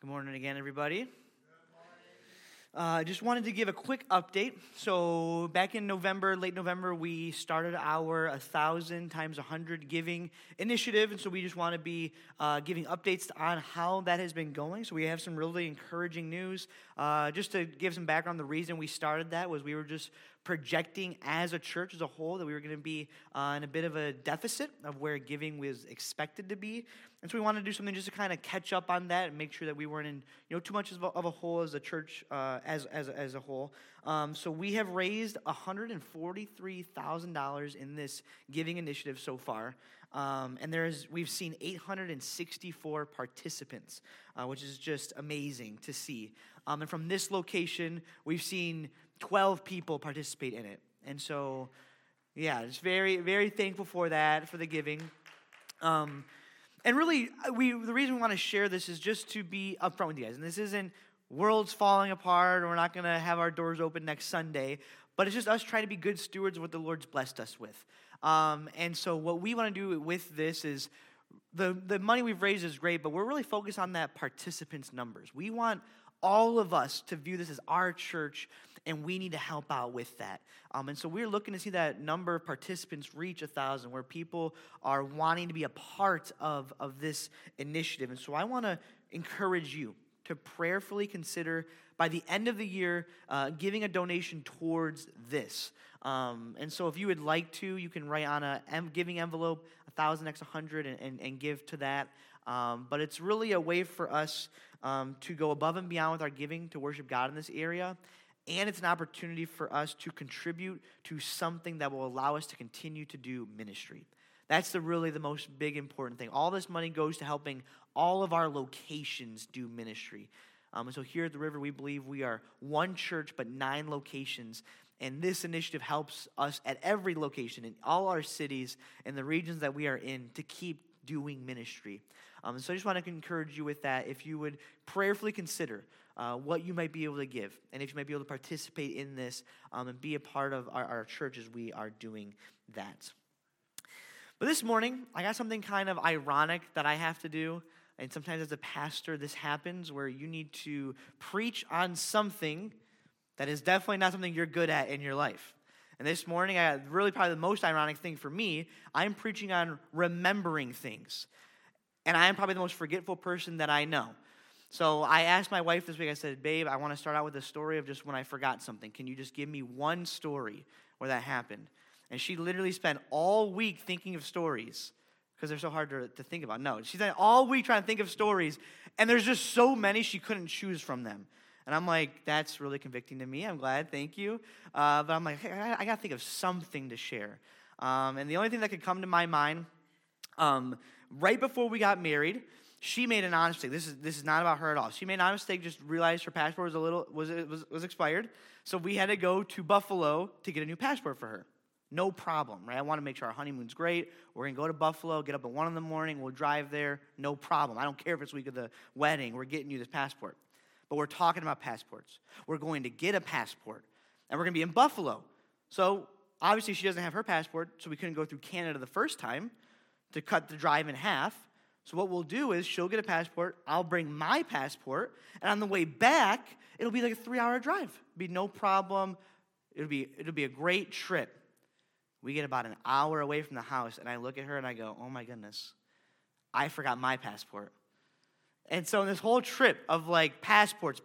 Good morning again, everybody. Just wanted to give a quick update. So back in November, late November, we started our 1,000 times 100 giving initiative. And so we just want to be giving updates on how that has been going. So we have some really encouraging news. Just to give some background, the reason we started that was we were just projecting as a church as a whole that we were going to be in a bit of a deficit of where giving was expected to be. And so we wanted to do something just to kind of catch up on that and make sure that we weren't in too much of a hole as a church as a whole. So we have raised $143,000 in this giving initiative so far. And we've seen 864 participants, which is just amazing to see. And from this location, we've seen 12 people participate in it. And so, yeah, just very, very thankful for that, for the giving. And really, the reason we want to share this is just to be upfront with you guys. And this isn't world's falling apart, or we're not going to have our doors open next Sunday, but it's just us trying to be good stewards of what the Lord's blessed us with. And so what we want to do with this is, the money we've raised is great, but we're really focused on that participants' numbers. We want all of us to view this as our church, and we need to help out with that. And so we're looking to see that number of participants reach 1,000, where people are wanting to be a part of this initiative. And so I want to encourage you to prayerfully consider, by the end of the year, giving a donation towards this. And so if you would like to, you can write on a giving envelope, 1,000x100, and give to that. But it's really a way for us to go above and beyond with our giving to worship God in this area. And it's an opportunity for us to contribute to something that will allow us to continue to do ministry. That's really the most big important thing. All this money goes to helping all of our locations do ministry. And so here at the River, we believe we are one church, but 9 locations. And this initiative helps us at every location, in all our cities and the regions that we are in, to keep doing ministry. So I just want to encourage you with that. If you would prayerfully consider what you might be able to give, and if you might be able to participate in this and be a part of our church as we are doing that. But this morning, I got something kind of ironic that I have to do. And sometimes as a pastor, this happens where you need to preach on something that is definitely not something you're good at in your life. And this morning, really probably the most ironic thing for me, I'm preaching on remembering things. And I am probably the most forgetful person that I know. So I asked my wife this week, I said, babe, I want to start out with a story of just when I forgot something. Can you just give me one story where that happened? And she literally spent all week thinking of stories because they're so hard to think about. No, she spent all week trying to think of stories, and there's just so many she couldn't choose from them. And I'm like, that's really convicting to me. I'm glad, thank you. But I'm like, hey, I got to think of something to share. And the only thing that could come to my mind, right before we got married, she made an honest mistake. This is not about her at all. She made an honest mistake, just realized her passport was expired. So we had to go to Buffalo to get a new passport for her. No problem, right? I want to make sure our honeymoon's great. We're going to go to Buffalo, get up at 1 in the morning, we'll drive there. No problem. I don't care if it's the week of the wedding. We're getting you this passport. But we're talking about passports. We're going to get a passport, and we're going to be in Buffalo. So obviously she doesn't have her passport, so we couldn't go through Canada the first time to cut the drive in half. So what we'll do is she'll get a passport, I'll bring my passport, and on the way back, it'll be like a 3-hour drive. It'll be no problem. It'll be a great trip. We get about an hour away from the house, and I look at her and I go, oh my goodness, I forgot my passport. And so in this whole trip of like passports,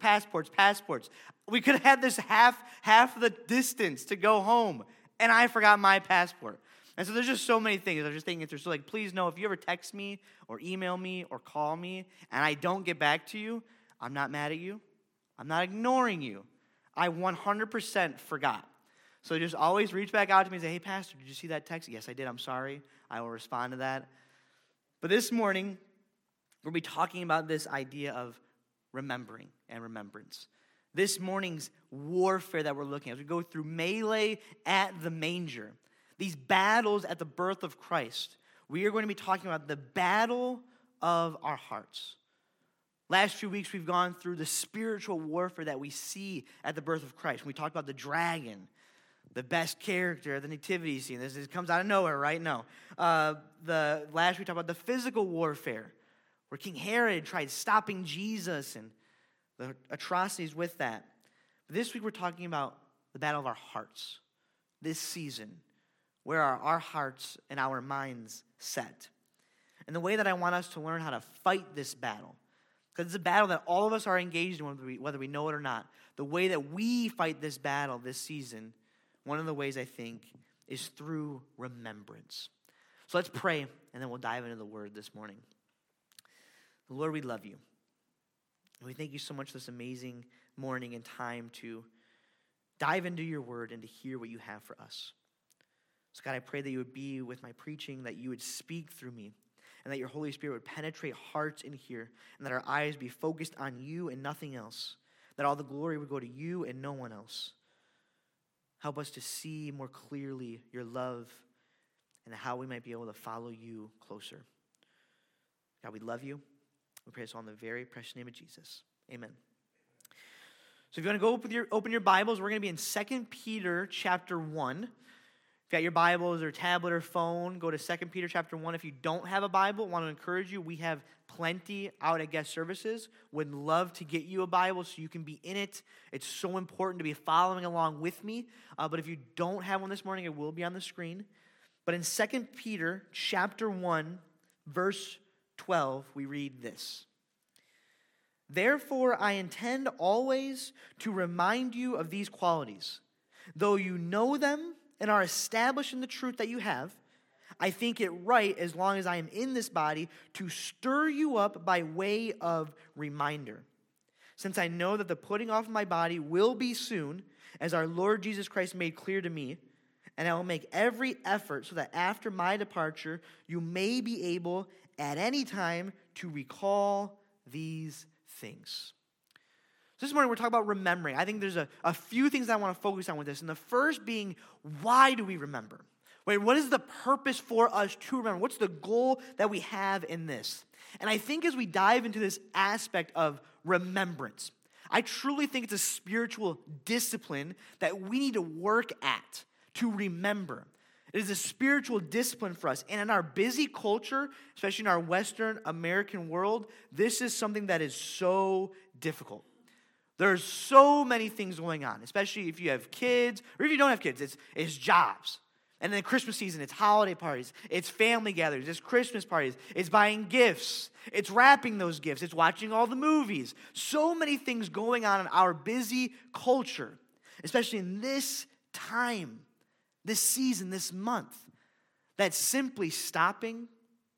we could have had this half the distance to go home, and I forgot my passport. And so there's just so many things. I was just thinking through. So like, please know, if you ever text me or email me or call me and I don't get back to you, I'm not mad at you. I'm not ignoring you. I 100% forgot. So just always reach back out to me and say, hey, Pastor, did you see that text? Yes, I did. I'm sorry. I will respond to that. But this morning, we'll be talking about this idea of remembering and remembrance. This morning's warfare that we're looking at, as we go through melee at the manger, these battles at the birth of Christ, we are going to be talking about the battle of our hearts. Last few weeks, we've gone through the spiritual warfare that we see at the birth of Christ. We talked about the dragon, the best character of the nativity scene. This comes out of nowhere, right? No. The last we talked about the physical warfare where King Herod tried stopping Jesus and the atrocities with that. But this week we're talking about the battle of our hearts. This season, where are our hearts and our minds set? And the way that I want us to learn how to fight this battle, because it's a battle that all of us are engaged in, whether we know it or not. The way that we fight this battle this season, one of the ways I think, is through remembrance. So let's pray, and then we'll dive into the word this morning. Lord, we love you. And we thank you so much for this amazing morning and time to dive into your word and to hear what you have for us. So God, I pray that you would be with my preaching, that you would speak through me, and that your Holy Spirit would penetrate hearts in here, and that our eyes be focused on you and nothing else, that all the glory would go to you and no one else. Help us to see more clearly your love and how we might be able to follow you closer. God, we love you. We pray this all in the very precious name of Jesus. Amen. So if you want to go open your Bibles, we're going to be in 2 Peter chapter 1. If you got your Bibles or tablet or phone, go to 2 Peter chapter 1. If you don't have a Bible, I want to encourage you. We have plenty out at guest services. Would love to get you a Bible so you can be in it. It's so important to be following along with me. But if you don't have one this morning, it will be on the screen. But in 2 Peter chapter 1, verse 12, we read this. Therefore, I intend always to remind you of these qualities. Though you know them and are established in the truth that you have, I think it right, as long as I am in this body, to stir you up by way of reminder. Since I know that the putting off of my body will be soon, as our Lord Jesus Christ made clear to me, and I will make every effort so that after my departure, you may be able at any time to recall these things. So this morning we're talking about remembering. I think there's a few things I want to focus on with this. And the first being, why do we remember? Wait, what is the purpose for us to remember? What's the goal that we have in this? And I think as we dive into this aspect of remembrance, I truly think it's a spiritual discipline that we need to work at to remember. It is a spiritual discipline for us. And in our busy culture, especially in our Western American world, this is something that is so difficult. There's so many things going on, especially if you have kids, or if you don't have kids, it's jobs. And then Christmas season, it's holiday parties, it's family gatherings, it's Christmas parties, it's buying gifts, it's wrapping those gifts, it's watching all the movies. So many things going on in our busy culture, especially in this time, this season, this month, that simply stopping,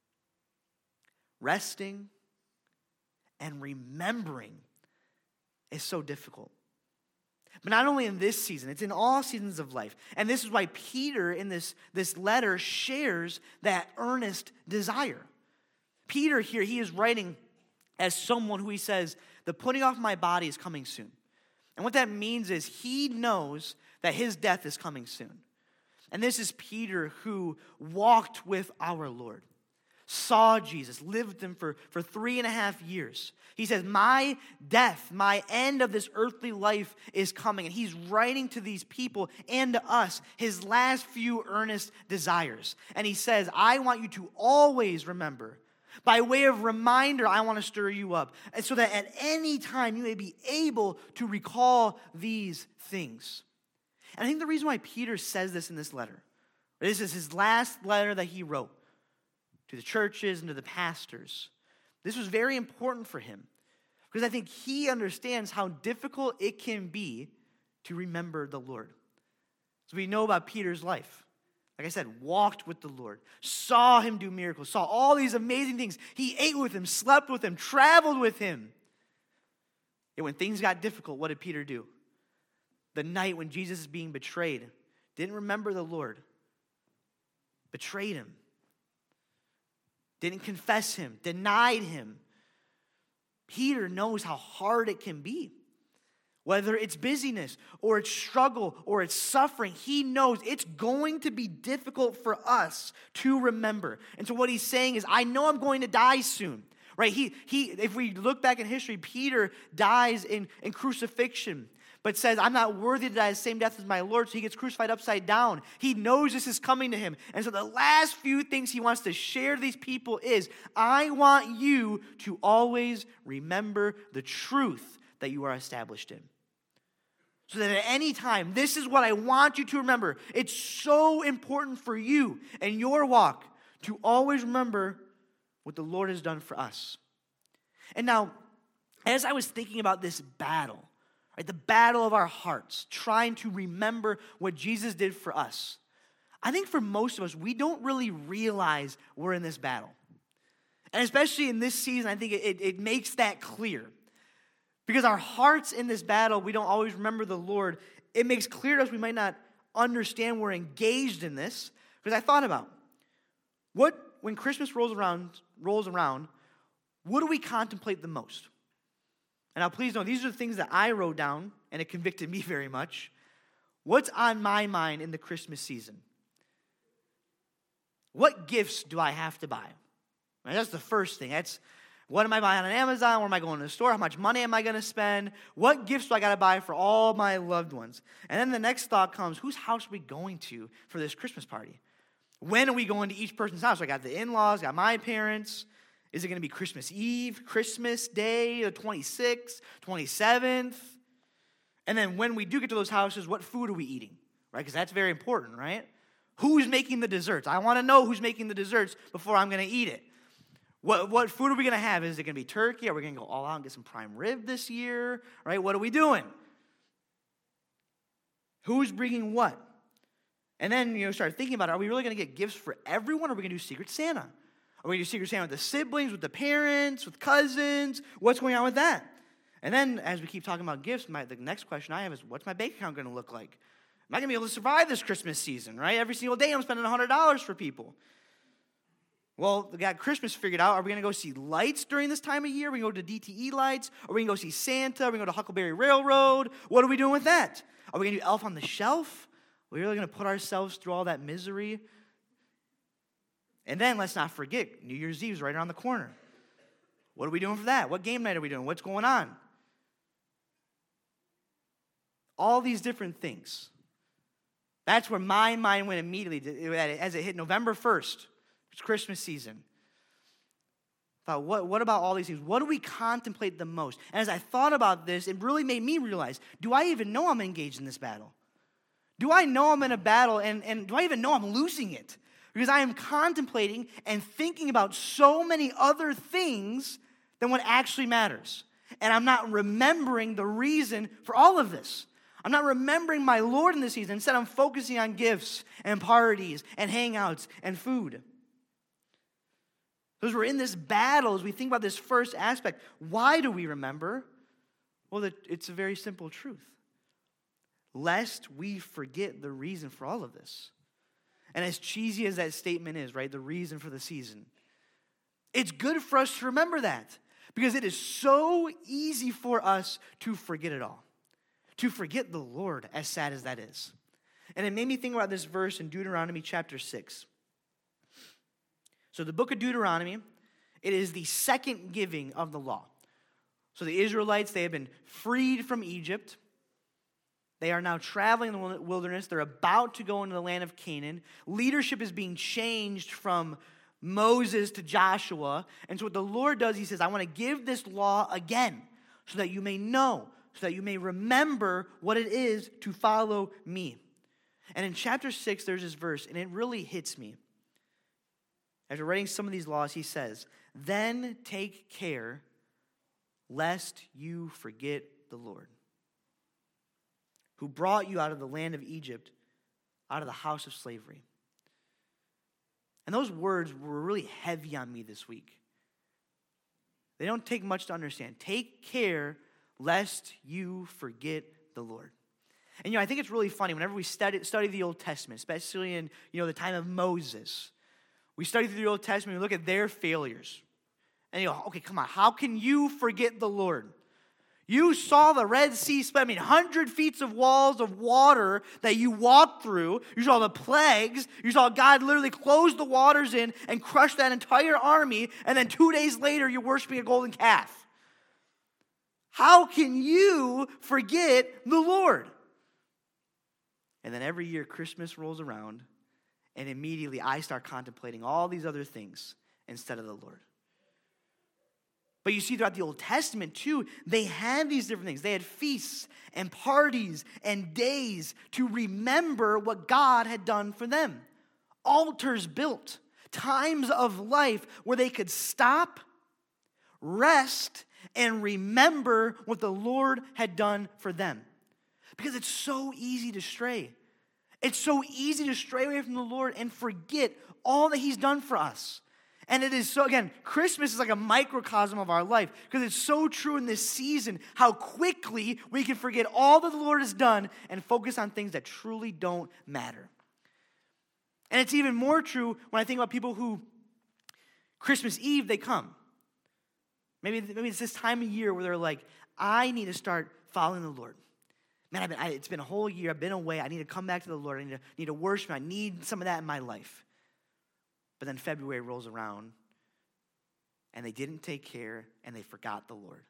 resting, and remembering is so difficult. But not only in this season, it's in all seasons of life. And this is why Peter in this letter shares that earnest desire. Peter here, he is writing as someone who he says, the putting off my body is coming soon. And what that means is he knows that his death is coming soon. And this is Peter who walked with our Lord, saw Jesus, lived with him for 3.5 years. He says, my death, my end of this earthly life is coming. And he's writing to these people and to us his last few earnest desires. And he says, I want you to always remember. By way of reminder, I want to stir you up. And so that at any time you may be able to recall these things. And I think the reason why Peter says this in this letter, this is his last letter that he wrote to the churches and to the pastors. This was very important for him because I think he understands how difficult it can be to remember the Lord. So we know about Peter's life. Like I said, walked with the Lord, saw him do miracles, saw all these amazing things. He ate with him, slept with him, traveled with him. And when things got difficult, what did Peter do? The night when Jesus is being betrayed, didn't remember the Lord, betrayed him, didn't confess him, denied him. Peter knows how hard it can be. Whether it's busyness or it's struggle or it's suffering, he knows it's going to be difficult for us to remember. And so what he's saying is, I know I'm going to die soon. Right? He if we look back in history, Peter dies in crucifixion. but says, I'm not worthy to die the same death as my Lord, so he gets crucified upside down. He knows this is coming to him. And so the last few things he wants to share to these people is, I want you to always remember the truth that you are established in. So that at any time, this is what I want you to remember. It's so important for you and your walk to always remember what the Lord has done for us. And now, as I was thinking about this battle, right, the battle of our hearts, trying to remember what Jesus did for us, I think for most of us, we don't really realize we're in this battle. And especially in this season, I think it makes that clear. Because our hearts in this battle, we don't always remember the Lord. It makes clear to us we might not understand we're engaged in this. Because I thought about, when Christmas rolls around, what do we contemplate the most? And now please know, these are the things that I wrote down, and it convicted me very much. What's on my mind in the Christmas season? What gifts do I have to buy? Right, that's the first thing. That's, what am I buying on Amazon? Where am I going to the store? How much money am I going to spend? What gifts do I got to buy for all my loved ones? And then the next thought comes, whose house are we going to for this Christmas party? When are we going to each person's house? So I got the in-laws, got my parents. Is it going to be Christmas Eve, Christmas Day, the 26th, 27th? And then when we do get to those houses, what food are we eating? Right? Because that's very important, right? Who's making the desserts? I want to know who's making the desserts before I'm going to eat it. What food are we going to have? Is it going to be turkey? Are we going to go all out and get some prime rib this year? Right? What are we doing? Who's bringing what? And then, start thinking about it. Are we really going to get gifts for everyone? Or are we going to do Secret Santa? Are we going to do Secret Santa with the siblings, with the parents, with cousins? What's going on with that? And then, as we keep talking about gifts, the next question I have is, what's my bank account going to look like? Am I going to be able to survive this Christmas season, right? Every single day I'm spending $100 for people. Well, we got Christmas figured out. Are we going to go see lights during this time of year? Are we going to go to DTE lights? Are we going to go see Santa? Are we going to go to Huckleberry Railroad? What are we doing with that? Are we going to do Elf on the Shelf? Are we really going to put ourselves through all that misery? And then let's not forget, New Year's Eve is right around the corner. What are we doing for that? What game night are we doing? What's going on? All these different things. That's where my mind went immediately as it hit November 1st. It's Christmas season. I thought, what about all these things? What do we contemplate the most? And as I thought about this, it really made me realize, do I even know I'm engaged in this battle? Do I know I'm in a battle, and do I even know I'm losing it? Because I am contemplating and thinking about so many other things than what actually matters. And I'm not remembering the reason for all of this. I'm not remembering my Lord in this season. Instead, I'm focusing on gifts and parties and hangouts and food. Because we're in this battle, as we think about this first aspect, why do we remember? Well, it's a very simple truth. Lest we forget the reason for all of this. And as cheesy as that statement is, right, the reason for the season, it's good for us to remember that. Because it is so easy for us to forget it all. To forget the Lord, as sad as that is. And it made me think about this verse in Deuteronomy chapter 6. So the book of Deuteronomy, it is the second giving of the law. So the Israelites, they have been freed from Egypt. They are now traveling in the wilderness. They're about to go into the land of Canaan. Leadership is being changed from Moses to Joshua. And so what the Lord does, he says, I want to give this law again so that you may know, so that you may remember what it is to follow me. And in chapter 6, there's this verse, and it really hits me. After writing some of these laws, he says, then take care lest you forget the Lord, who brought you out of the land of Egypt, out of the house of slavery. And those words were really heavy on me this week. They don't take much to understand. Take care lest you forget the Lord. And I think it's really funny whenever we study the Old Testament, especially in the time of Moses. We study through the Old Testament, we look at their failures. And you go, okay, come on, how can you forget the Lord? You saw the Red Sea split, 100 feet of walls of water that you walked through. You saw the plagues. You saw God literally close the waters in and crush that entire army. And then 2 days later, you're worshiping a golden calf. How can you forget the Lord? And then every year Christmas rolls around, and immediately I start contemplating all these other things instead of the Lord. But you see throughout the Old Testament too, they had these different things. They had feasts and parties and days to remember what God had done for them. Altars built, times of life where they could stop, rest, and remember what the Lord had done for them. Because it's so easy to stray. It's so easy to stray away from the Lord and forget all that He's done for us. And it is so, again, Christmas is like a microcosm of our life because it's so true in this season how quickly we can forget all that the Lord has done and focus on things that truly don't matter. And it's even more true when I think about people who, Christmas Eve, they come. Maybe it's this time of year where they're like, I need to start following the Lord. Man, it's been a whole year. I've been away. I need to come back to the Lord. I need to worship. I need some of that in my life. But then February rolls around, and they didn't take care, and they forgot the Lord.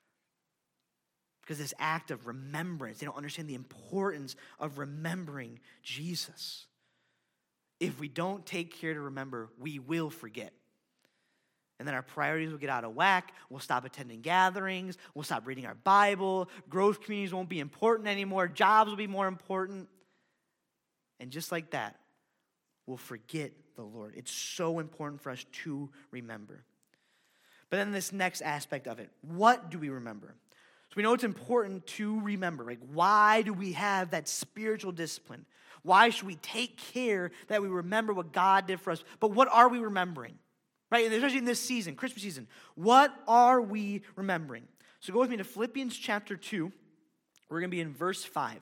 Because this act of remembrance, they don't understand the importance of remembering Jesus. If we don't take care to remember, we will forget. And then our priorities will get out of whack. We'll stop attending gatherings. We'll stop reading our Bible. Growth communities won't be important anymore. Jobs will be more important. And just like that, we'll forget the Lord. It's so important for us to remember. But then this next aspect of it, what do we remember? So we know it's important to remember. Like, why do we have that spiritual discipline? Why should we take care that we remember what God did for us? But what are we remembering? Right? And especially in this season, Christmas season. What are we remembering? So go with me to Philippians chapter 2. We're going to be in verse 5.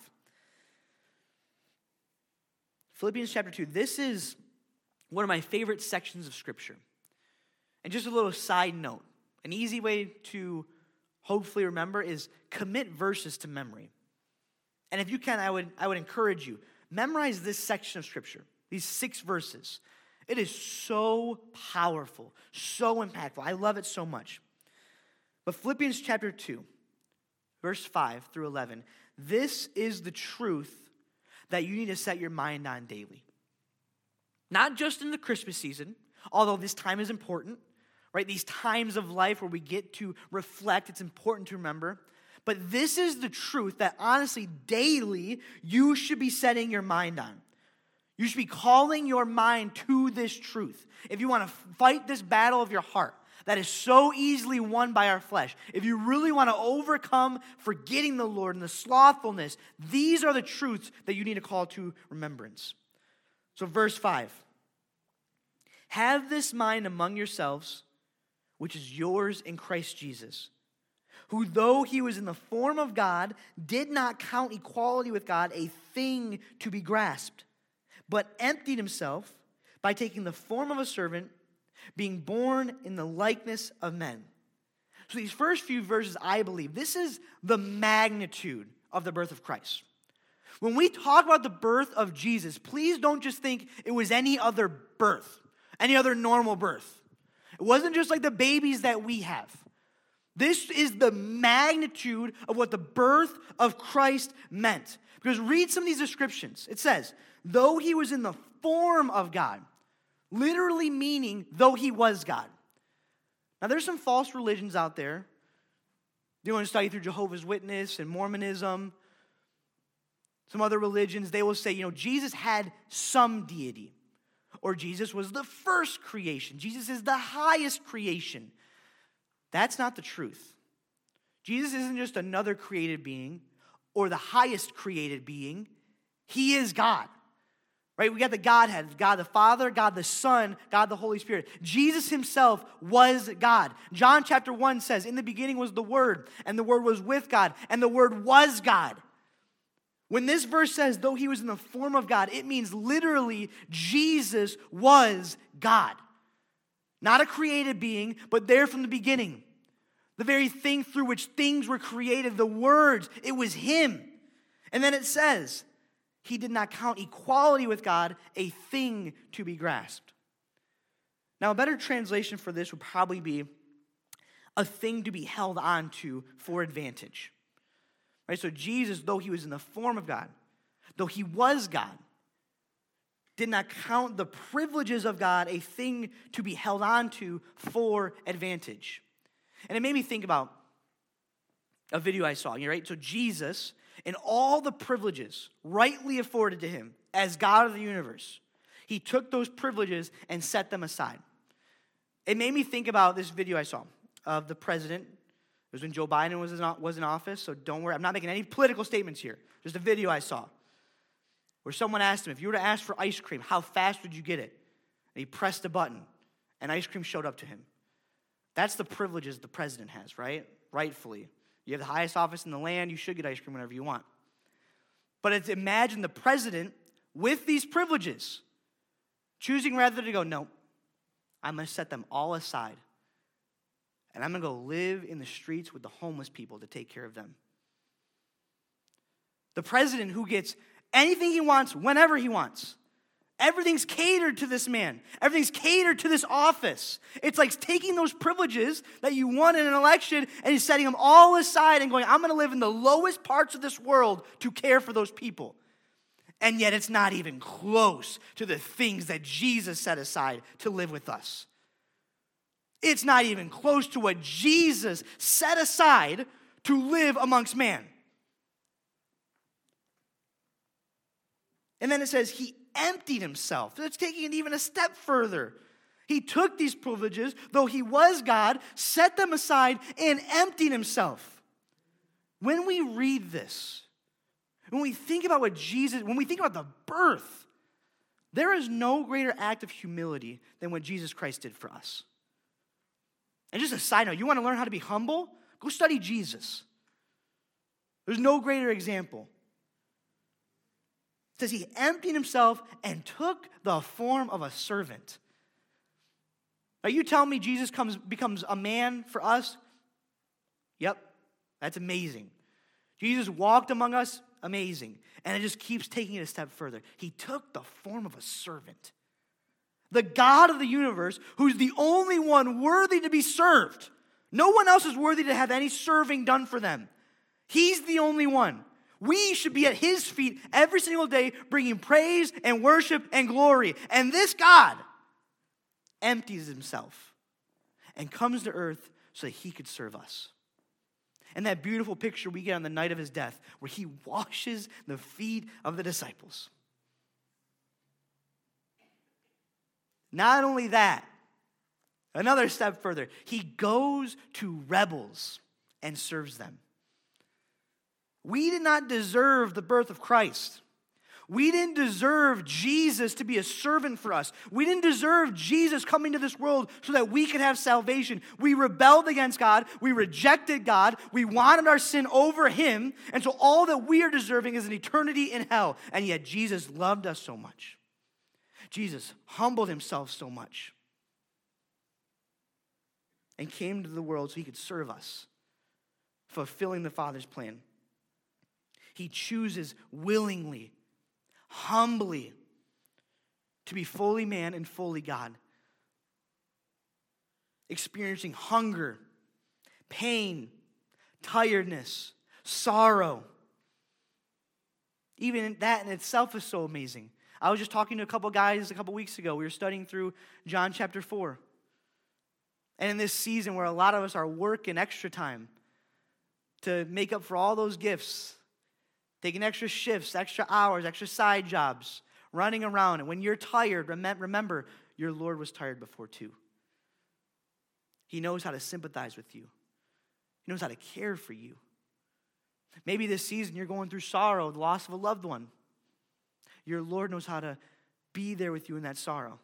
Philippians chapter 2. This is one of my favorite sections of Scripture. And just a little side note. An easy way to hopefully remember is commit verses to memory. And if you can, I would encourage you, memorize this section of Scripture, these 6 verses. It is so powerful, so impactful. I love it so much. But Philippians chapter 2, verse 5 through 11, this is the truth that you need to set your mind on daily. Not just in the Christmas season, although this time is important, right? These times of life where we get to reflect, it's important to remember. But this is the truth that honestly, daily, you should be setting your mind on. You should be calling your mind to this truth. If you want to fight this battle of your heart that is so easily won by our flesh, if you really want to overcome forgetting the Lord and the slothfulness, these are the truths that you need to call to remembrance. So verse 5. Have this mind among yourselves, which is yours in Christ Jesus, who though he was in the form of God, did not count equality with God a thing to be grasped, but emptied himself by taking the form of a servant, being born in the likeness of men. So these first few verses, I believe, this is the magnitude of the birth of Christ. When we talk about the birth of Jesus, please don't just think it was any other birth, any other normal birth. It wasn't just like the babies that we have. This is the magnitude of what the birth of Christ meant. Because read some of these descriptions. It says, though he was in the form of God, literally meaning though he was God. Now there's some false religions out there. You want to study through Jehovah's Witness and Mormonism, some other religions, they will say, Jesus had some deity. Or Jesus was the first creation. Jesus is the highest creation. That's not the truth. Jesus isn't just another created being or the highest created being. He is God. Right? We got the Godhead, God the Father, God the Son, God the Holy Spirit. Jesus himself was God. John chapter 1 says, in the beginning was the Word, and the Word was with God, and the Word was God. When this verse says, though he was in the form of God, it means literally Jesus was God. Not a created being, but there from the beginning. The very thing through which things were created, the words, it was him. And then it says, he did not count equality with God a thing to be grasped. Now, a better translation for this would probably be, a thing to be held on to for advantage. Right? So Jesus, though he was in the form of God, though he was God, did not count the privileges of God a thing to be held on to for advantage. And it made me think about a video I saw, right? So Jesus, in all the privileges rightly afforded to him as God of the universe, he took those privileges and set them aside. It made me think about this video I saw of the president. It was when Joe Biden was in office, so don't worry. I'm not making any political statements here. Just a video I saw where someone asked him, if you were to ask for ice cream, how fast would you get it? And he pressed a button, and ice cream showed up to him. That's the privileges the president has, right? Rightfully. You have the highest office in the land. You should get ice cream whenever you want. But it's imagine the president with these privileges choosing rather to go, no, I'm going to set them all aside. And I'm going to go live in the streets with the homeless people to take care of them. The president who gets anything he wants whenever he wants. Everything's catered to this man. Everything's catered to this office. It's like taking those privileges that you won in an election and he's setting them all aside and going, I'm going to live in the lowest parts of this world to care for those people. And yet it's not even close to the things that Jesus set aside to live with us. It's not even close to what Jesus set aside to live amongst man. And then it says he emptied himself. That's taking it even a step further. He took these privileges, though he was God, set them aside and emptied himself. When we read this, when we think about when we think about the birth, there is no greater act of humility than what Jesus Christ did for us. And just a side note, you want to learn how to be humble? Go study Jesus. There's no greater example. It says he emptied himself and took the form of a servant. Are you telling me Jesus becomes a man for us? Yep, that's amazing. Jesus walked among us, amazing. And it just keeps taking it a step further. He took the form of a servant. The God of the universe, who's the only one worthy to be served. No one else is worthy to have any serving done for them. He's the only one. We should be at his feet every single day, bringing praise and worship and glory. And this God empties himself and comes to earth so that he could serve us. And that beautiful picture we get on the night of his death, where he washes the feet of the disciples. Not only that, another step further, he goes to rebels and serves them. We did not deserve the birth of Christ. We didn't deserve Jesus to be a servant for us. We didn't deserve Jesus coming to this world so that we could have salvation. We rebelled against God. We rejected God. We wanted our sin over him. And so all that we are deserving is an eternity in hell. And yet Jesus loved us so much. Jesus humbled himself so much and came to the world so he could serve us, fulfilling the Father's plan. He chooses willingly, humbly, to be fully man and fully God, experiencing hunger, pain, tiredness, sorrow. Even that in itself is so amazing. I was just talking to a couple guys a couple weeks ago. We were studying through John chapter 4. And in this season where a lot of us are working extra time to make up for all those gifts, taking extra shifts, extra hours, extra side jobs, running around. And when you're tired, remember, your Lord was tired before too. He knows how to sympathize with you. He knows how to care for you. Maybe this season you're going through sorrow, the loss of a loved one. Your Lord knows how to be there with you in that sorrow.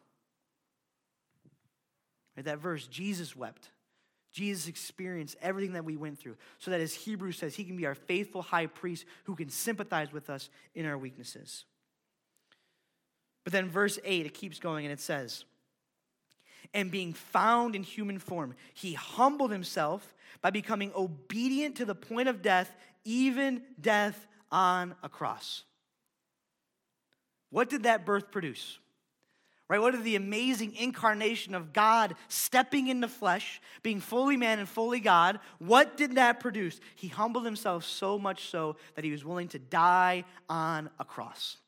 Right, that verse, Jesus wept. Jesus experienced everything that we went through so that, as Hebrews says, he can be our faithful high priest who can sympathize with us in our weaknesses. But then verse 8, it keeps going and it says, and being found in human form, he humbled himself by becoming obedient to the point of death, even death on a cross. What did that birth produce? Right? What is the amazing incarnation of God stepping into flesh, being fully man and fully God? What did that produce? He humbled himself so much so that he was willing to die on a cross.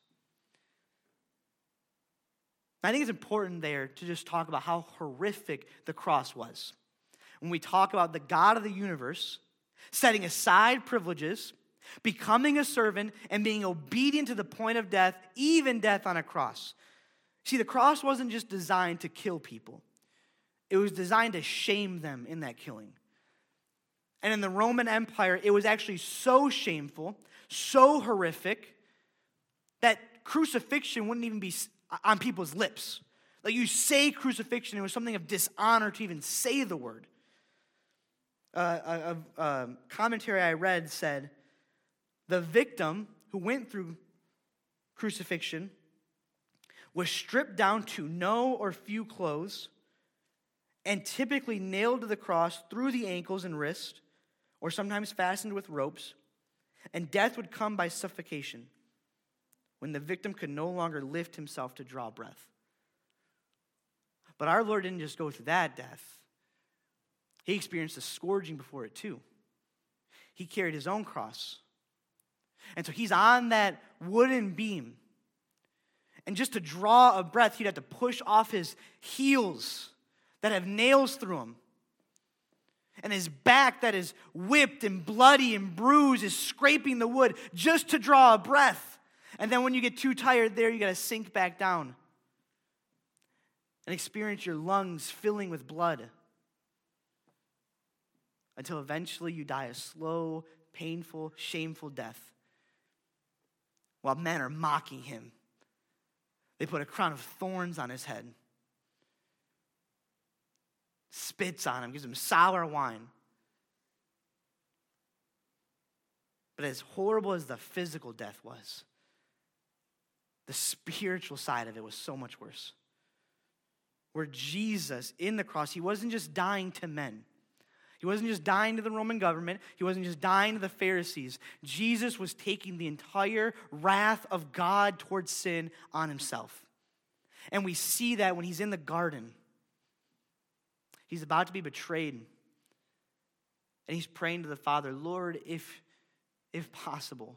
I think it's important there to just talk about how horrific the cross was. When we talk about the God of the universe setting aside privileges, becoming a servant, and being obedient to the point of death, even death on a cross. See, the cross wasn't just designed to kill people. It was designed to shame them in that killing. And in the Roman Empire, it was actually so shameful, so horrific, that crucifixion wouldn't even be on people's lips. Like, you say crucifixion, it was something of dishonor to even say the word. A commentary I read said, the victim who went through crucifixion was stripped down to no or few clothes and typically nailed to the cross through the ankles and wrist, or sometimes fastened with ropes, and death would come by suffocation when the victim could no longer lift himself to draw breath. But our Lord didn't just go through that death. He experienced a scourging before it too. He carried his own cross. And so he's on that wooden beam. And just to draw a breath, he'd have to push off his heels that have nails through them. And his back that is whipped and bloody and bruised is scraping the wood just to draw a breath. And then when you get too tired there, you got to sink back down and experience your lungs filling with blood until eventually you die a slow, painful, shameful death while men are mocking him. They put a crown of thorns on his head, spits on him, gives him sour wine. But as horrible as the physical death was, the spiritual side of it was so much worse. Where Jesus, in the cross, he wasn't just dying to men. He wasn't just dying to the Roman government. He wasn't just dying to the Pharisees. Jesus was taking the entire wrath of God towards sin on himself. And we see that when he's in the garden. He's about to be betrayed. And he's praying to the Father, Lord, if possible,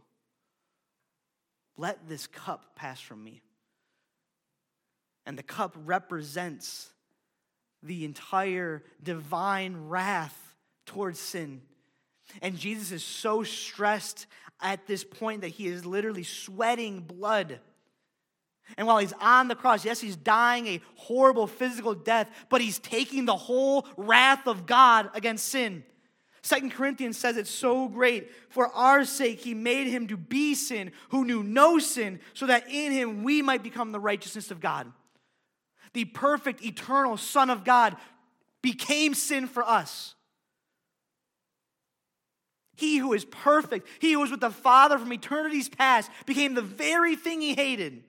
let this cup pass from me. And the cup represents the entire divine wrath towards sin. And Jesus is so stressed at this point that he is literally sweating blood. And while he's on the cross, yes, he's dying a horrible physical death, but he's taking the whole wrath of God against sin. 2 Corinthians says it's so great. For our sake, he made him to be sin who knew no sin, so that in him we might become the righteousness of God. The perfect, eternal Son of God became sin for us. He who is perfect, he who was with the Father from eternity's past, became the very thing he hated.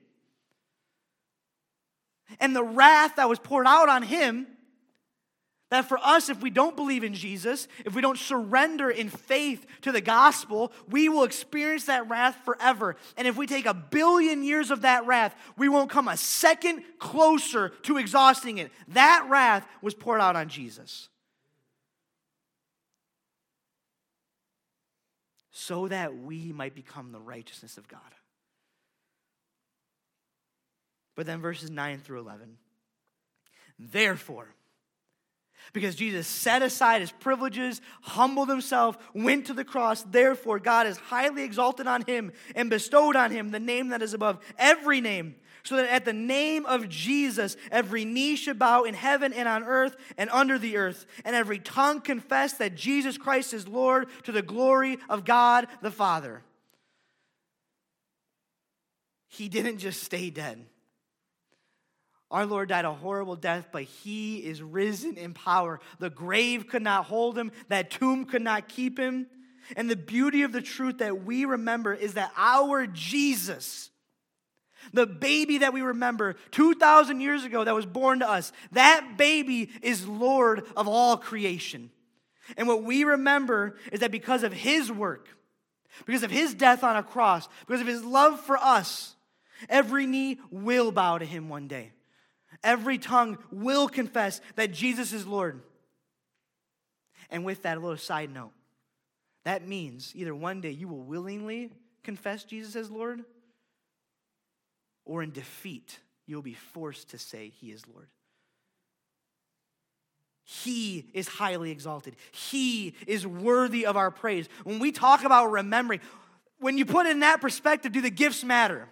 And the wrath that was poured out on him, that for us, if we don't believe in Jesus, if we don't surrender in faith to the gospel, we will experience that wrath forever. And if we take 1 billion years of that wrath, we won't come a second closer to exhausting it. That wrath was poured out on Jesus. So that we might become the righteousness of God. But then verses 9 through 11. Therefore, because Jesus set aside his privileges, humbled himself, went to the cross, therefore God has highly exalted on him and bestowed on him the name that is above every name, so that at the name of Jesus every knee should bow in heaven and on earth and under the earth, and every tongue confess that Jesus Christ is Lord, to the glory of God the Father. He didn't just stay dead. Our Lord died a horrible death, but he is risen in power. The grave could not hold him. That tomb could not keep him. And the beauty of the truth that we remember is that our Jesus, the baby that we remember 2,000 years ago that was born to us, that baby is Lord of all creation. And what we remember is that because of his work, because of his death on a cross, because of his love for us, every knee will bow to him one day. Every tongue will confess that Jesus is Lord. And with that, a little side note. That means either one day you will willingly confess Jesus as Lord, or in defeat, you'll be forced to say he is Lord. He is highly exalted. He is worthy of our praise. When we talk about remembering, when you put it in that perspective, do the gifts matter?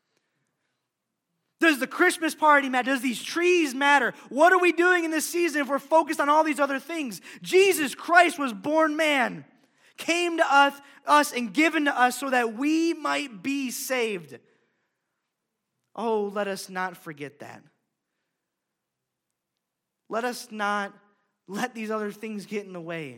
Does the Christmas party matter? Does these trees matter? What are we doing in this season if we're focused on all these other things? Jesus Christ was born man, came to us and given to us so that we might be saved. Oh, let us not forget that. Let us not let these other things get in the way.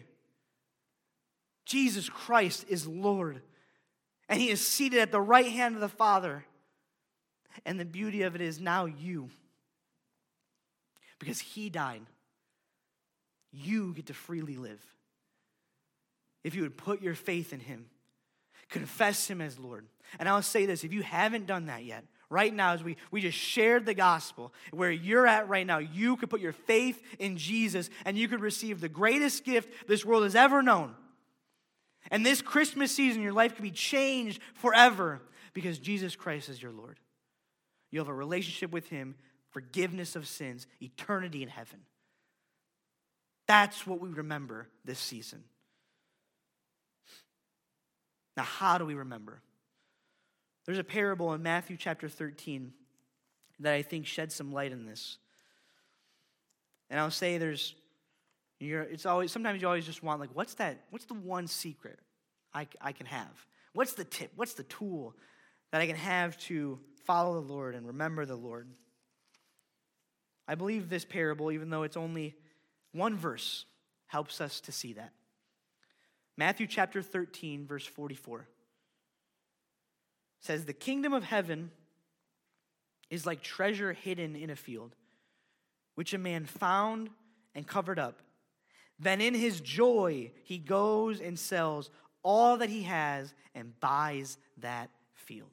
Jesus Christ is Lord, and he is seated at the right hand of the Father. And the beauty of it is now you, because he died, you get to freely live. If you would put your faith in him, confess him as Lord. And I'll say this, if you haven't done that yet, right now as we just shared the gospel, where you're at right now, you could put your faith in Jesus and you could receive the greatest gift this world has ever known. And this Christmas season, your life could be changed forever because Jesus Christ is your Lord. You have a relationship with him, forgiveness of sins, eternity in heaven. That's what we remember this season. Now, how do we remember? There's a parable in Matthew chapter 13 that I think sheds some light on this. And I'll say sometimes you always just want, like, what's the one secret I can have? What's the tip? What's the tool that I can have to follow the Lord and remember the Lord? I believe this parable, even though it's only one verse, helps us to see that. Matthew chapter 13, verse 44 says, "The kingdom of heaven is like treasure hidden in a field, which a man found and covered up. Then in his joy he goes and sells all that he has and buys that field."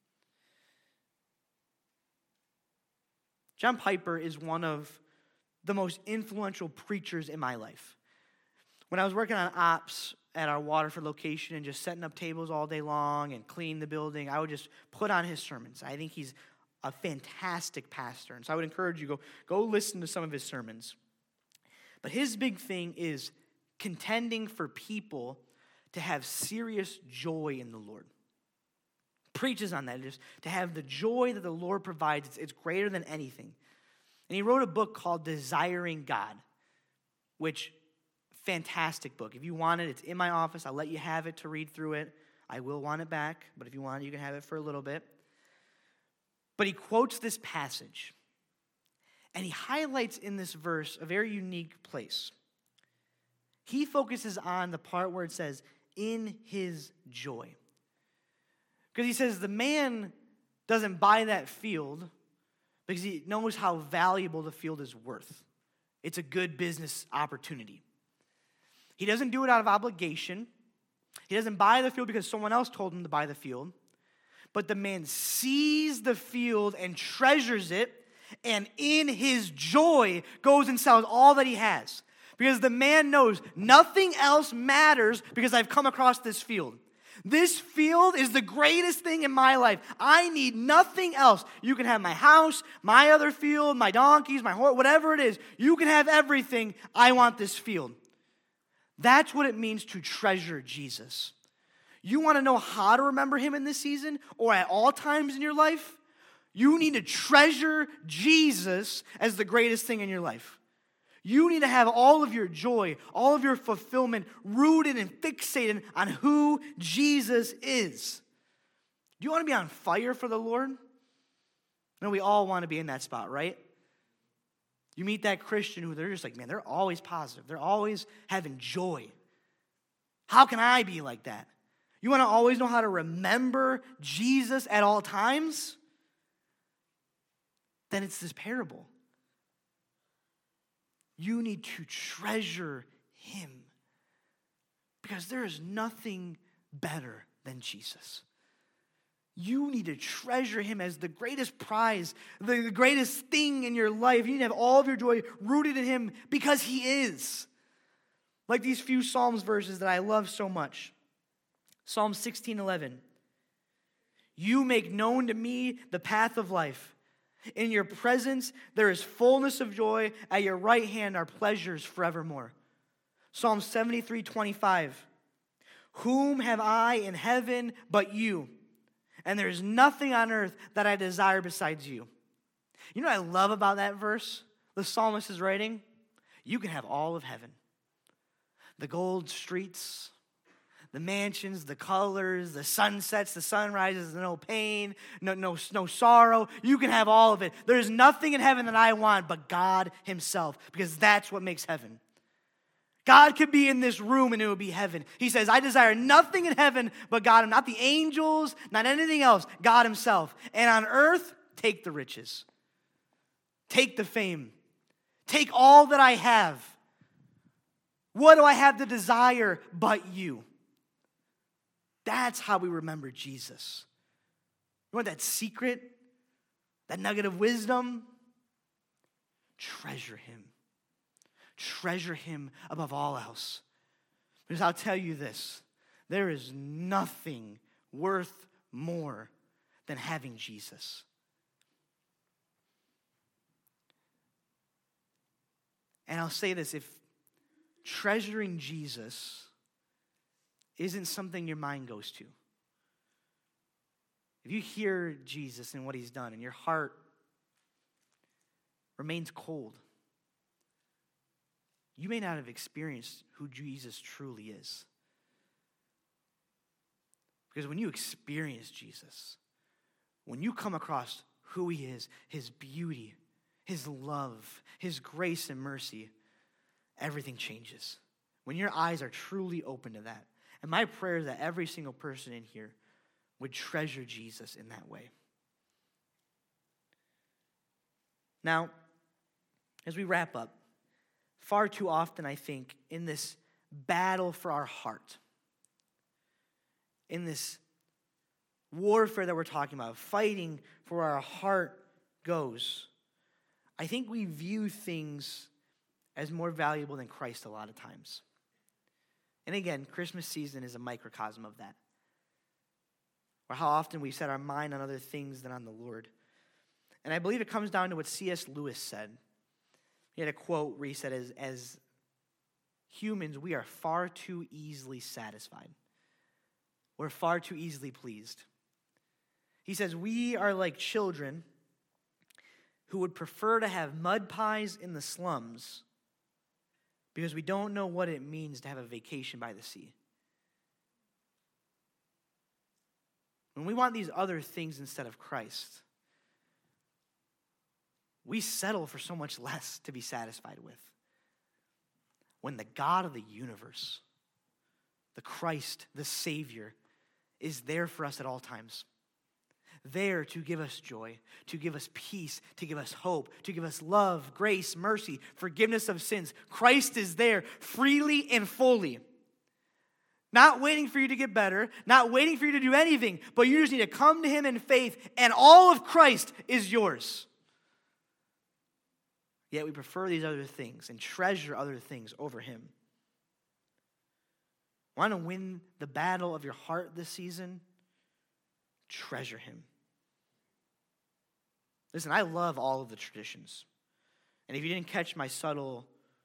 John Piper is one of the most influential preachers in my life. When I was working on ops at our Waterford location and just setting up tables all day long and cleaning the building, I would just put on his sermons. I think he's a fantastic pastor. And so I would encourage you, go listen to some of his sermons. But his big thing is contending for people to have serious joy in the Lord. Preaches on that, just to have the joy that the Lord provides. It's greater than anything. And he wrote a book called Desiring God, which, fantastic book. If you want it, it's in my office. I'll let you have it to read through it. I will want it back, but if you want it, you can have it for a little bit. But he quotes this passage, and he highlights in this verse a very unique place. He focuses on the part where it says, "in his joy." Because he says the man doesn't buy that field because he knows how valuable the field is worth. It's a good business opportunity. He doesn't do it out of obligation. He doesn't buy the field because someone else told him to buy the field. But the man sees the field and treasures it, and in his joy goes and sells all that he has. Because the man knows nothing else matters because I've come across this field. This field is the greatest thing in my life. I need nothing else. You can have my house, my other field, my donkeys, my horse, whatever it is. You can have everything. I want this field. That's what it means to treasure Jesus. You want to know how to remember him in this season or at all times in your life? You need to treasure Jesus as the greatest thing in your life. You need to have all of your joy, all of your fulfillment rooted and fixated on who Jesus is. Do you want to be on fire for the Lord? No, we all want to be in that spot, right? You meet that Christian who they're just like, man, they're always positive. They're always having joy. How can I be like that? You want to always know how to remember Jesus at all times? Then it's this parable. You need to treasure him because there is nothing better than Jesus. You need to treasure him as the greatest prize, the greatest thing in your life. You need to have all of your joy rooted in him because he is. Like these few Psalms verses that I love so much. Psalm 16:11. You make known to me the path of life. In your presence there is fullness of joy. At your right hand are pleasures forevermore. Psalm 73:25. Whom have I in heaven but you? And there is nothing on earth that I desire besides you. You know what I love about that verse? The psalmist is writing, you can have all of heaven. The gold streets, the mansions, the colors, the sunsets, the sunrises, no pain, no sorrow. You can have all of it. There's nothing in heaven that I want but God himself, because that's what makes heaven. God could be in this room and it would be heaven. He says, I desire nothing in heaven but God, not the angels, not anything else, God himself. And on earth, take the riches. Take the fame. Take all that I have. What do I have to desire but you? That's how we remember Jesus. You want that secret? That nugget of wisdom? Treasure him. Treasure him above all else. Because I'll tell you this, there is nothing worth more than having Jesus. And I'll say this, if treasuring Jesus isn't something your mind goes to, if you hear Jesus and what he's done and your heart remains cold, you may not have experienced who Jesus truly is. Because when you experience Jesus, when you come across who he is, his beauty, his love, his grace and mercy, everything changes. When your eyes are truly open to that. And my prayer is that every single person in here would treasure Jesus in that way. Now, as we wrap up, far too often, I think, in this battle for our heart, in this warfare that we're talking about, fighting for where our heart goes, I think we view things as more valuable than Christ a lot of times. And again, Christmas season is a microcosm of that. Or how often we set our mind on other things than on the Lord. And I believe it comes down to what C.S. Lewis said. He had a quote where he said, as humans, we are far too easily satisfied. We're far too easily pleased. He says, we are like children who would prefer to have mud pies in the slums because we don't know what it means to have a vacation by the sea. When we want these other things instead of Christ, we settle for so much less to be satisfied with. When the God of the universe, the Christ, the Savior, is there for us at all times. There to give us joy, to give us peace, to give us hope, to give us love, grace, mercy, forgiveness of sins. Christ is there freely and fully. Not waiting for you to get better, not waiting for you to do anything, but you just need to come to him in faith, and all of Christ is yours. Yet we prefer these other things and treasure other things over him. Want to win the battle of your heart this season? Treasure him. Listen, I love all of the traditions. And if you didn't catch my subtle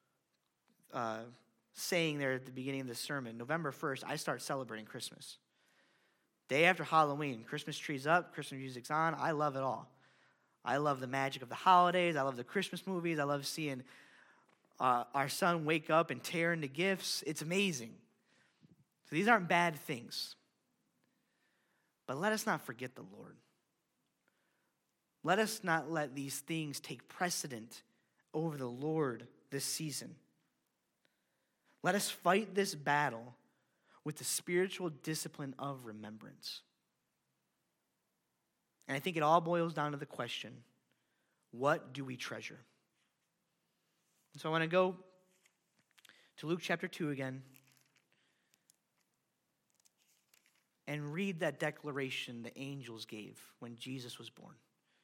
saying there at the beginning of the sermon, November 1st, I start celebrating Christmas. Day after Halloween, Christmas tree's up, Christmas music's on. I love it all. I love the magic of the holidays. I love the Christmas movies. I love seeing our son wake up and tear into gifts. It's amazing. So these aren't bad things. But let us not forget the Lord. Let us not let these things take precedent over the Lord this season. Let us fight this battle with the spiritual discipline of remembrance. And I think it all boils down to the question, what do we treasure? And so I want to go to Luke chapter 2 again. and read that declaration the angels gave when Jesus was born.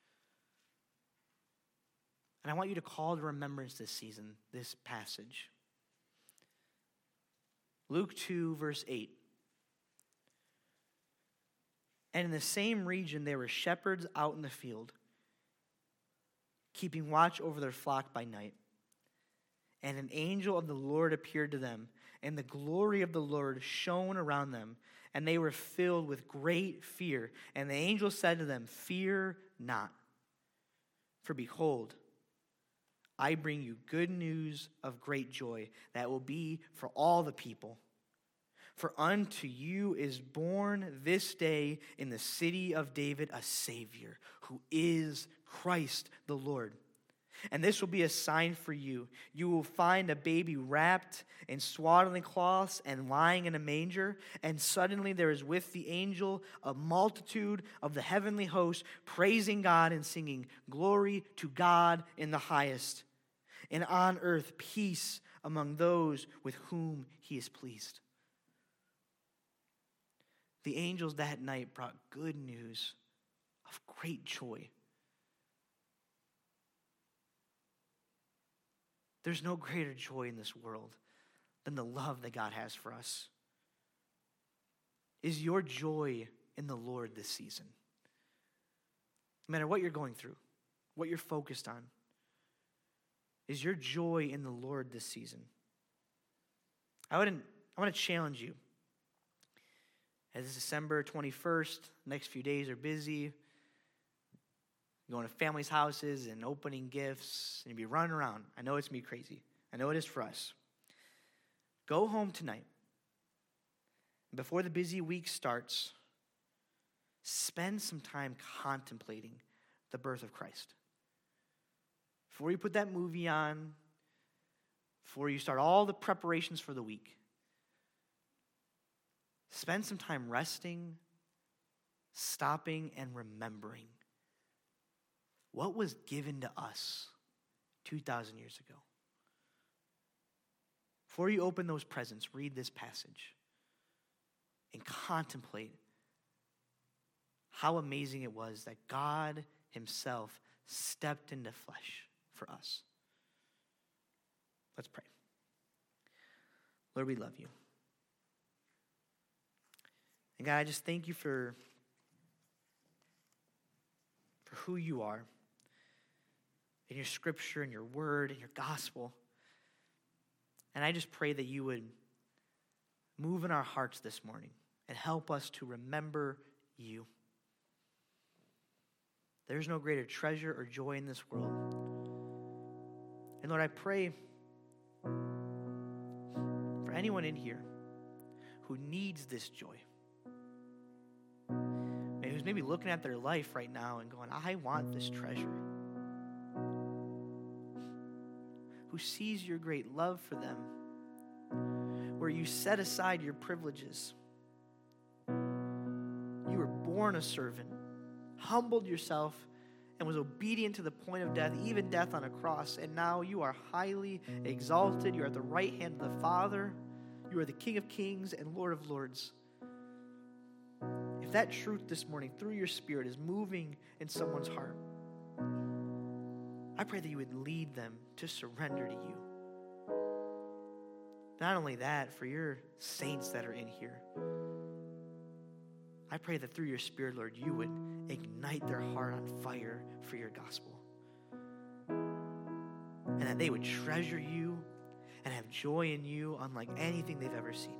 And I want you to call to remembrance this season, this passage. Luke 2, verse 8. And in the same region there were shepherds out in the field, keeping watch over their flock by night. And an angel of the Lord appeared to them, and the glory of the Lord shone around them, and they were filled with great fear. And the angel said to them, "Fear not, for behold, I bring you good news of great joy that will be for all the people. For unto you is born this day in the city of David a Savior, who is Christ the Lord. And this will be a sign for you. You will find a baby wrapped in swaddling cloths and lying in a manger. And suddenly there is with the angel a multitude of the heavenly host, praising God and singing, 'Glory to God in the highest, and on earth peace among those with whom he is pleased.'" The angels that night brought good news of great joy. There's no greater joy in this world than the love that God has for us. Is your joy in the Lord this season? No matter what you're going through, what you're focused on, is your joy in the Lord this season? I want to challenge you. As it's December 21st, the next few days are busy. Going to families' houses and opening gifts, and you'll be running around. I know it's going to be crazy. I know it is for us. Go home tonight. Before the busy week starts, spend some time contemplating the birth of Christ. Before you put that movie on, before you start all the preparations for the week, spend some time resting, stopping, and remembering what was given to us 2,000 years ago. Before you open those presents, read this passage and contemplate how amazing it was that God himself stepped into flesh for us. Let's pray. Lord, we love you. And God, I just thank you for who you are in your scripture, in your word, in your gospel. And I just pray that you would move in our hearts this morning and help us to remember you. There's no greater treasure or joy in this world. And Lord, I pray for anyone in here who needs this joy, who's maybe looking at their life right now and going, I want this treasure. Who sees your great love for them, where you set aside your privileges. You were born a servant, humbled yourself, and was obedient to the point of death, even death on a cross. And now you are highly exalted. You are at the right hand of the Father. You are the King of Kings and Lord of Lords. If that truth this morning through your Spirit is moving in someone's heart, I pray that you would lead them to surrender to you. Not only that, for your saints that are in here, I pray that through your Spirit, Lord, you would ignite their heart on fire for your gospel. And that they would treasure you and have joy in you unlike anything they've ever seen.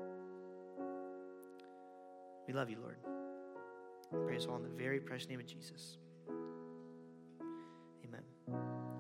We love you, Lord. We pray this all in the very precious name of Jesus. Amen.